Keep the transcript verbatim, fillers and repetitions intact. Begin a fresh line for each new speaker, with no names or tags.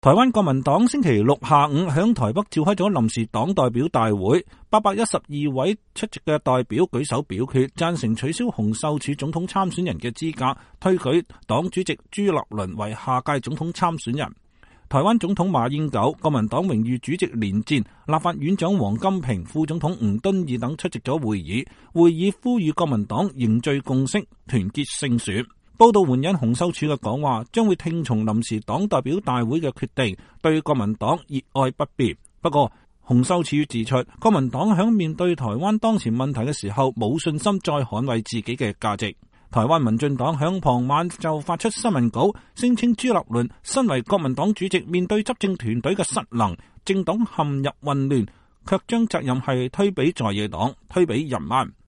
台灣國民黨星期六下午響台北召開咗臨時黨代表大會，八百一十二位出席嘅代表舉手表決，贊成取消洪秀柱總統參選人嘅資格，推舉黨主席朱立倫為下屆總統參選人。台灣總統馬英九、國民黨榮譽主席連戰、立法院長王金平、副總統吳敦義等出席咗會議。會議呼籲國民黨凝聚共識，團結勝選。報道援引洪秀柱嘅講話，將會聽從臨時黨代表大會嘅決定，對國民黨熱愛不變。不過，洪秀柱指出，國民黨響面對台灣當前問題嘅時候，冇信心再捍衛自己嘅價值。台灣民進黨響傍晚就發出新聞稿，聲稱朱立倫身為國民黨主席，面對執政團隊嘅失能，政黨陷入混亂，卻將責任係推俾在野黨，推俾人民。